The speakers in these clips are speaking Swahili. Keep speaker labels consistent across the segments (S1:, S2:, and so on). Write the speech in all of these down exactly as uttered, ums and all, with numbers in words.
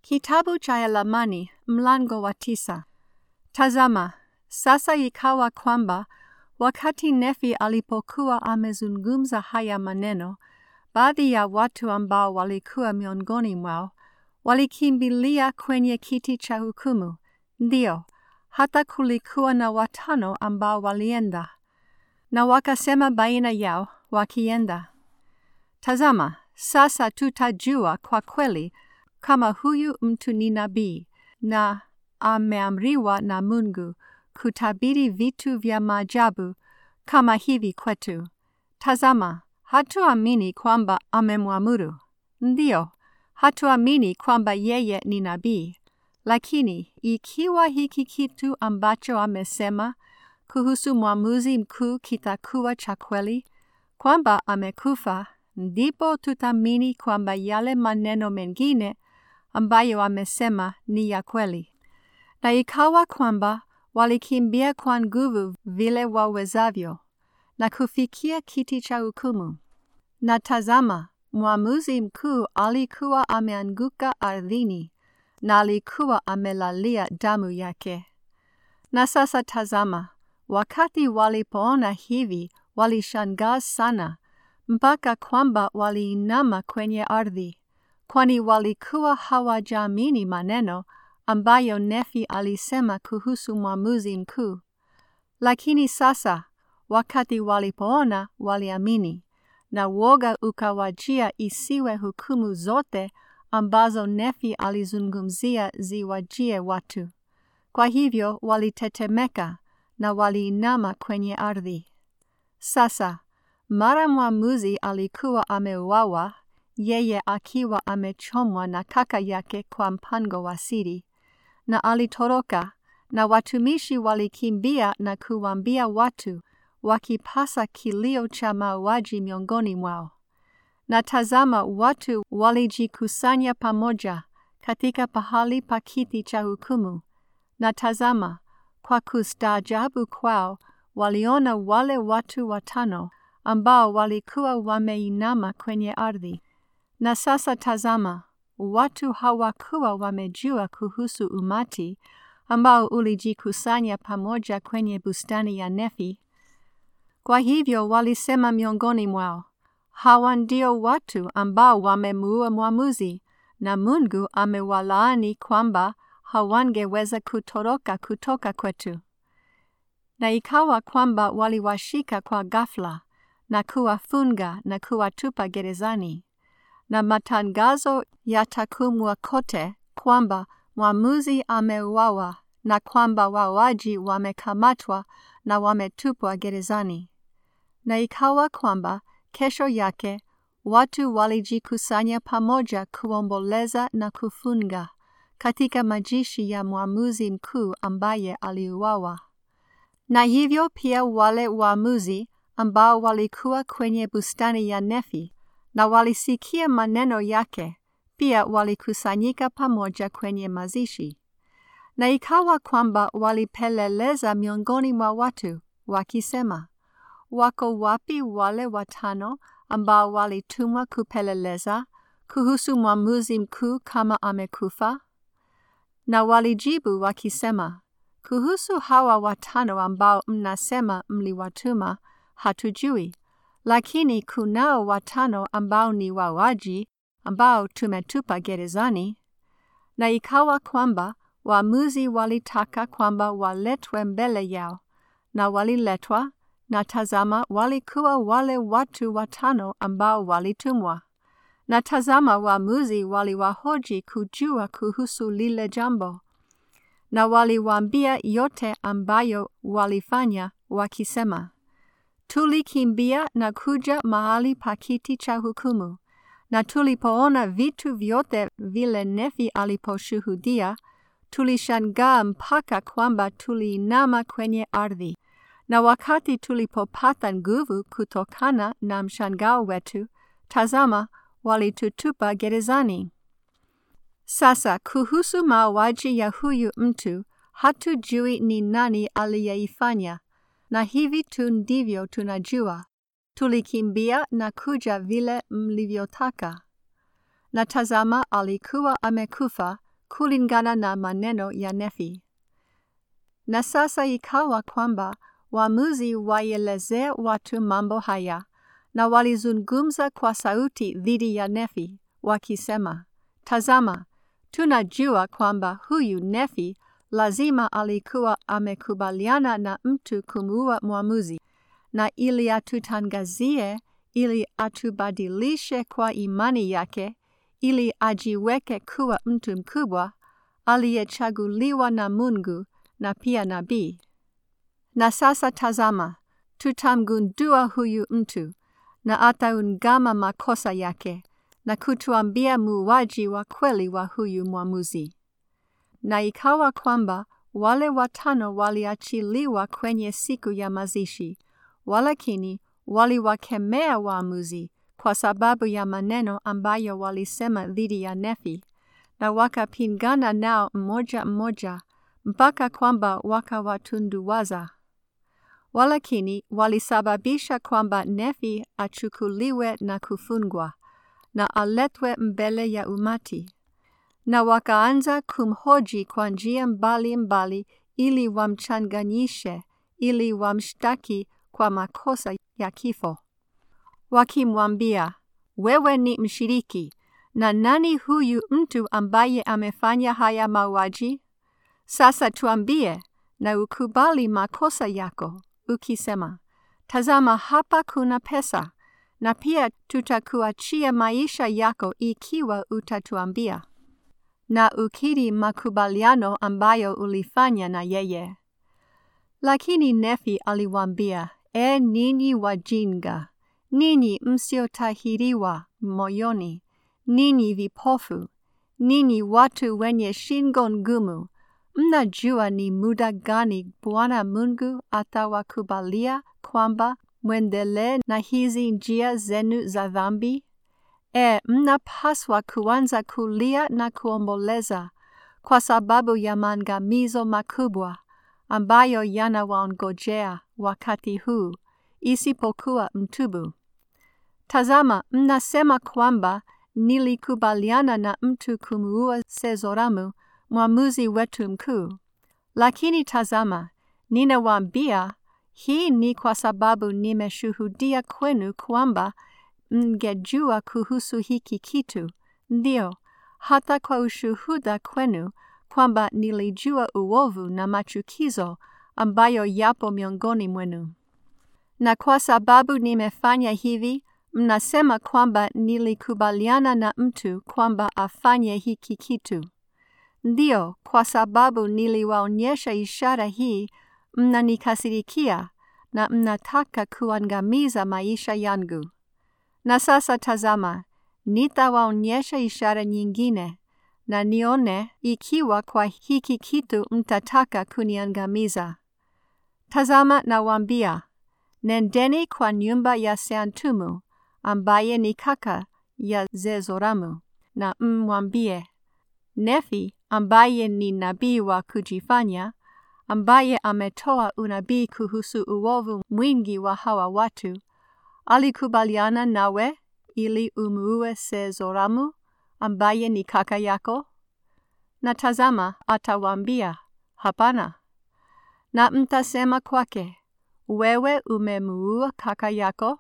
S1: Kitabu cha Lamani mlango wa tisa. Tazama, sasa ikawa kwamba wakati Nefi alipokuwa amezungumza haya maneno, baadhi ya watu ambao walikuwa miongoni mwao walikimbilia kwenye kiti cha hukumu. Ndio, hata kulikuwa na watano ambao walienda, na wakasema baina yao wakienda, tazama, sasa tutajua kwa kweli kama huyu mtu ni nabii na ameamriwa na Mungu kutabiri vitu vya maajabu kama hivi kwetu. Tazama, hatuamini kwamba amemwamuru. Ndio, hatuamini kwamba yeye ni nabii. Lakini ikiwa hiki kitu ambacho amesema kuhusu mwamuzi mkuu kitakuwa cha kweli, kwamba amekufa, ndipo tutamini kwamba yale maneno mengine ambayo amesema ni ya kweli. Na ikawa kwamba walikimbia kwa nguvu vile wawezavyo na kufikia kiti cha hukumu. Na tazama, mwamuzi mkuu alikuwa ameanguka ardhini na alikuwa amelalia damu yake. Na sasa tazama, wakati walipoona hivi walishangaa sana, mpaka kwamba waliinama kwenye ardhi, kwani walikuwa hawajaamini maneno ambayo Nefi alisema kuhusu mwamuzi mkuu. Lakini sasa, wakati walipoona waliamini, na woga ukawajia isiwe hukumu zote ambazo Nefi alizungumzia ziwajie watu. Kwa hivyo walitetemeka na waliinama kwenye ardhi. Sasa, mara mwamuzi alikuwa ameuawa, yeye akiwa amechomwa na kaka yake kwa mpango wa siri, na alitoroka, na watumishi walikimbia na kuwaambia watu, wakipasa kilio cha mauaji miongoni mwao. Na tazama, watu walijikusanya pamoja katika pahali pa kiti cha hukumu. Na tazama, kwa kustaajabu kwao, waliona wale watu watano ambao walikuwa wameinama kwenye ardhi. Na sasa tazama, watu hawakuwa wamejua kuhusu umati ambao ulijikusanya pamoja kwenye bustani ya Nefi. Kwa hivyo walisema miongoni mwao, hawa ndio watu ambao wamemuua mwamuzi, na Mungu amewalaani kwamba hawangeweza kutoroka kutoka kwetu. Na ikawa kwamba waliwashika kwa ghafla na kuwafunga na kuwatupa gerezani. Na matangazo yatakumwa kote kwamba mwamuzi ameuawa na kwamba wauaji wamekamatwa na wametupwa gerezani. Na ikawa kwamba kesho yake watu walijikusanya pamoja kuomboleza na kufunga katika mazishi ya mwamuzi mkuu ambaye aliuawa. Na hivyo pia wale waamuzi ambao walikuwa kwenye bustani ya Nefi na walisikia maneno yake, pia walikusanyika pamoja kwenye mazishi. Na ikawa kwamba walipeleleza miongoni mwa watu, wakisema, wako wapi wale watano ambao walitumwa kupeleleza kuhusu mwamuzi mkuu kama amekufa? Na walijibu wakisema, kuhusu hawa watano ambao mnasema mliwatuma, hatujui. Lakini kunao watano ambao ni wauaji ambao tumetupa gerezani. Na ikawa kwamba waamuzi walitaka kwamba waletwe mbele yao, na waliletwa, na tazama walikuwa wale watu watano ambao walitumwa. Na tazama waamuzi waliwahoji kujua kuhusu lile jambo, na waliwaambia yote ambayo walifanya, wakisema, tulikimbia na kuja mahali pa kiti cha hukumu, na tulipoona vitu vyote vile Nefi aliposhuhudia, tulishangaa mpaka kwamba tuliinama kwenye ardhi. Na wakati tulipopata nguvu kutokana na mshangao wetu, tazama, walitutupa gerezani. Sasa kuhusu mauaji ya huyu mtu, hatujui ni nani aliyeifanya. Na hivi tu ndivyo tunajua, tulikimbia na kuja vile mlivyotaka. Na tazama alikuwa amekufa, kulingana na maneno ya Nefi. Na sasa ikawa kwamba waamuzi waielezee watu mambo haya, na walizungumza kwa sauti dhidi ya Nefi, wakisema, Tazama, tunajua kwamba huyu Nefi lazima alikuwa amekubaliana na mtu kumuua mwamuzi, na ili atutangazie, ili atubadilishe kwa imani yake, ili ajiweke kuwa mtu mkubwa, aliyechaguliwa na Mungu na pia nabii. Na sasa tazama, tutamgundua huyu mtu, na ataungama makosa yake, na kutuambia muuaji wa kweli wa huyu mwamuzi. Na ikawa kwamba wale watano waliachiliwa kwenye siku ya mazishi, walakini waliwakemea waamuzi kwa sababu ya maneno ambayo walisema dhidi ya Nefi, na wakapingana nao mmoja mmoja, mpaka kwamba wakawatunduwaza. Walakini walisababisha kwamba Nefi achukuliwe na kufungwa, na aletwe mbele ya umati, na wakaanza kumhoji kwa njia mbali mbali ili wamchanganyishe, ili wamshtaki kwa makosa ya kifo. Wakimwambia, wewe ni mshiriki, na nani huyu mtu ambaye amefanya haya mauaji? Sasa tuambie na ukubali makosa yako, ukisema, tazama hapa kuna pesa, na pia tutakuachia maisha yako ikiwa utatuambia. Na ukiri makubaliano ambayo ulifanya na yeye. Lakini Nefi aliwaambia, E ninyi wajinga, ninyi msiotahiriwa moyoni, ninyi vipofu, ninyi watu wenye shingo ngumu, mnajua ni muda gani Bwana Mungu atawakubalia kwamba mwendelee na hizi njia zenu za dhambi? E, mnapaswa kuanza kulia na kuomboleza kwa sababu ya maangamizo makubwa ambayo yanawaongojea wakati huu, isipokuwa mtubu. Tazama, mnasema kwamba nilikubaliana na mtu kumuua Sezoramu, mwamuzi wetu mkuu. Lakini tazama, ninawaambia, hii ni kwa sababu nimeshuhudia kwenu kwamba mngejua kuhusu hiki kitu, ndio, hata kwa ushuhuda kwenu kwamba nilijua uovu na machukizo ambayo yapo miongoni mwenu. Na kwa sababu nimefanya hivi, mnasema kwamba nilikubaliana na mtu kwamba afanye hiki kitu. Ndio, kwa sababu niliwaonyesha ishara hii, mnanikasirikia na mnataka kuangamiza maisha yangu. Na sasa tazama, nitawaonyesha ishara nyingine, na nione ikiwa kwa hiki kitu mtataka kuniangamiza. Tazama nawaambia, nendeni kwa nyumba ya Seantumu, ambaye ni kaka ya Sezoramu, na mmwambie, Nefi, ambaye ni nabii wa kujifanya, ambaye ametoa unabii kuhusu uovu mwingi wa hawa watu, alikubaliana nawe ili umuue Sezoramu, ambaye ni kaka yako? Na tazama, atawaambia, hapana. Na mtasema kwake, wewe umemuua kaka yako?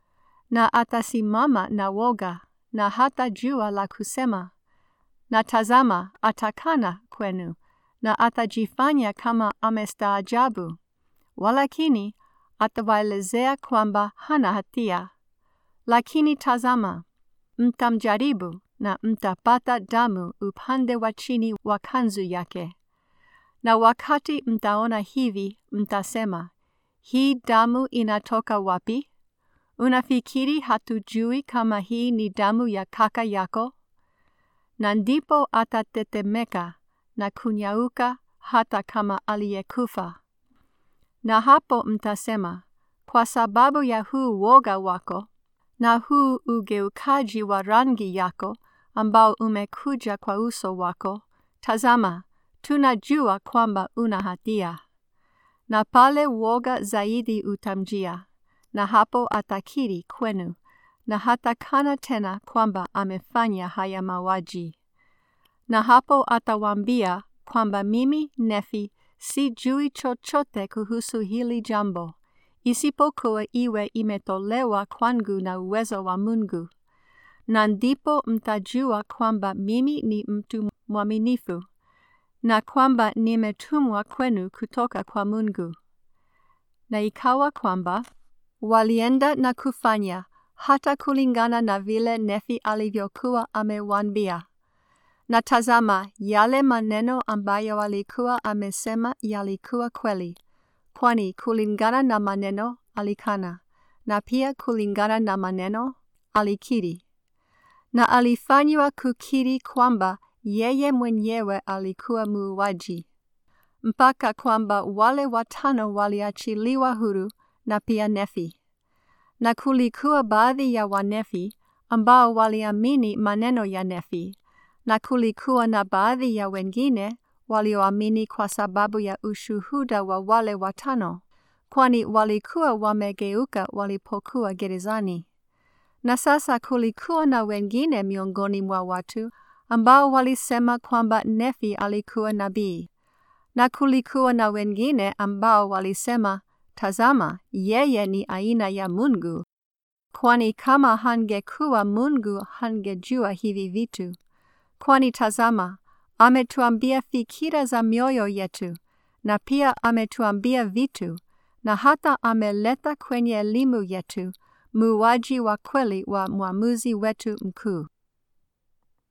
S1: Na atasimama na woga, na hata jua la kusema. Na tazama, atakana kwenu, na atajifanya kama amestaajabu. Walakini, atawaelezea kwamba hana hatia. Lakini tazama, mtamjaribu na mtapata damu upande wa chini wa kanzu yake. Na wakati mtaona hivi, mtasema, hii damu inatoka wapi? Unafikiri hatujui kama hii ni damu ya kaka yako? Na ndipo atatetemeka na kunyauka hata kama aliyekufa. Na hapo mtasema, kwa sababu ya huu woga wako, na huu ugeukaji wa rangi yako ambao umekuja kwa uso wako, tazama, tunajua kwamba una hatia. Na pale woga zaidi utamjia, na hapo atakiri kwenu, na hatakana tena kwamba amefanya haya mauaji. Na hapo atawaambia kwamba mimi Nefi sijui chochote kuhusu hili jambo, isipokuwa iwe imetolewa kwangu na uwezo wa Mungu. Na ndipo mtajua kwamba mimi ni mtu mwaminifu, na kwamba nimetumwa kwenu kutoka kwa Mungu. Na ikawa kwamba walienda na kufanya hata kulingana na vile Nefi alivyokuwa amewaambia. Na tazama, yale maneno ambayo alikuwa amesema yalikuwa kweli, kwani kulingana na maneno alikana, na pia kulingana na maneno alikiri. Na alifanywa kukiri kwamba yeye mwenyewe alikuwa muuaji, mpaka kwamba wale watano waliachiliwa huru na pia Nefi. Na kulikuwa baadhi ya Wanefi ambao waliamini maneno ya Nefi, na kulikuwa na baadhi ya wengine walioamini kwa sababu ya ushuhuda wa wale watano, kwani walikuwa wamegeuka walipokuwa gerezani. Na sasa kulikuwa na wengine miongoni mwa watu ambao walisema kwamba Nefi alikuwa nabii. Na kulikuwa na wengine ambao walisema, tazama, yeye ni aina ya Mungu, kwani kama hangekuwa Mungu hangejua hivi vitu. Kwani tazama, ametuambia fikira za mioyo yetu, na pia ametuambia vitu, na hata ameleta kwenye elimu yetu muuaji wa kweli wa mwamuzi wetu mkuu.